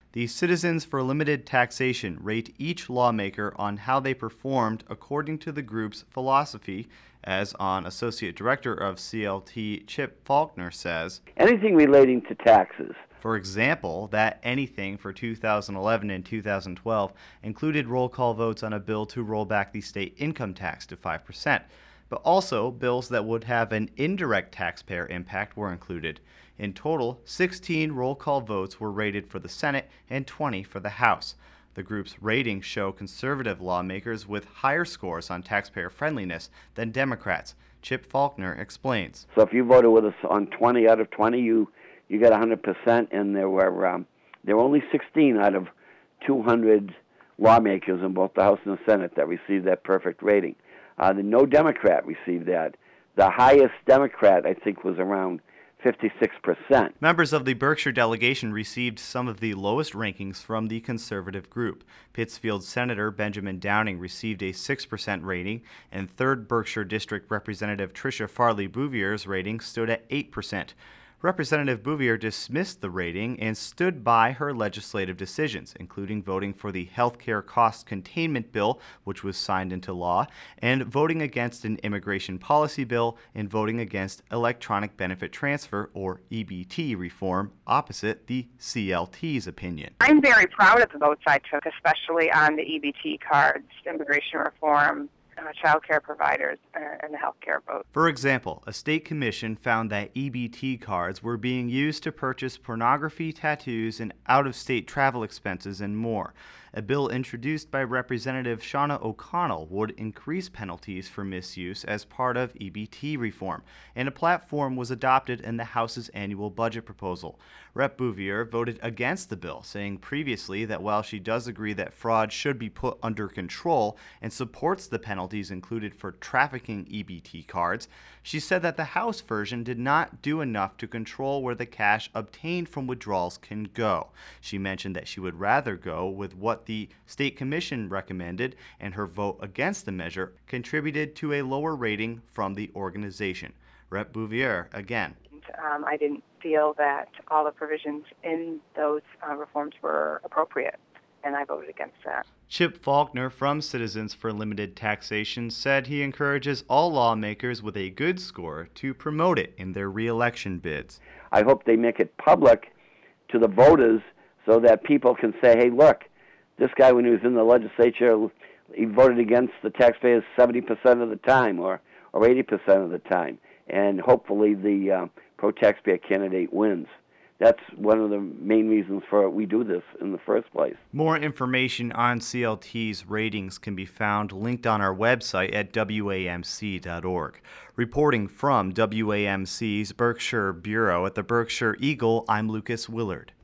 The Citizens for Limited Taxation rate each lawmaker on how they performed according to the group's philosophy, as on Associate Director of CLT Chip Faulkner says, anything relating to taxes. For example, that anything for 2011 and 2012 included roll call votes on a bill to roll back the state income tax to 5%, but also bills that would have an indirect taxpayer impact were included. In total, 16 roll call votes were rated for the Senate and 20 for the House. The group's ratings show conservative lawmakers with higher scores on taxpayer friendliness than Democrats. Chip Faulkner explains. So if you voted with us on 20 out of 20, you got 100%, and there were only 16 out of 200 lawmakers in both the House and the Senate that received that perfect rating. No Democrat received that. The highest Democrat, I think, was around 56%. Members of the Berkshire delegation received some of the lowest rankings from the conservative group. Pittsfield Senator Benjamin Downing received a 6% rating, and 3rd Berkshire District Representative Tricia Farley Bouvier's rating stood at 8%. Representative Bouvier dismissed the rating and stood by her legislative decisions, including voting for the healthcare cost containment bill, which was signed into law, and voting against an immigration policy bill and voting against electronic benefit transfer, or EBT, reform, opposite the CLT's opinion. I'm very proud of the votes I took, especially on the EBT cards, immigration reform, child care providers, and the health care vote. For example, a state commission found that EBT cards were being used to purchase pornography, tattoos, and out-of-state travel expenses and more. A bill introduced by Representative Shauna O'Connell would increase penalties for misuse as part of EBT reform, and a platform was adopted in the House's annual budget proposal. Rep. Bouvier voted against the bill, saying previously that while she does agree that fraud should be put under control and supports the penalties included for trafficking EBT cards, she said that the House version did not do enough to control where the cash obtained from withdrawals can go. She mentioned that she would rather go with what the State Commission recommended, and her vote against the measure contributed to a lower rating from the organization. Rep. Bouvier again. I didn't feel that all the provisions in those reforms were appropriate, and I voted against that. Chip Faulkner from Citizens for Limited Taxation said he encourages all lawmakers with a good score to promote it in their re-election bids. I hope they make it public to the voters so that people can say, hey, look, this guy, when he was in the legislature, he voted against the taxpayers 70% of the time or 80% of the time. And hopefully the pro-taxpayer candidate wins. That's one of the main reasons for we do this in the first place. More information on CLT's ratings can be found linked on our website at WAMC.org. Reporting from WAMC's Berkshire Bureau at the Berkshire Eagle, I'm Lucas Willard.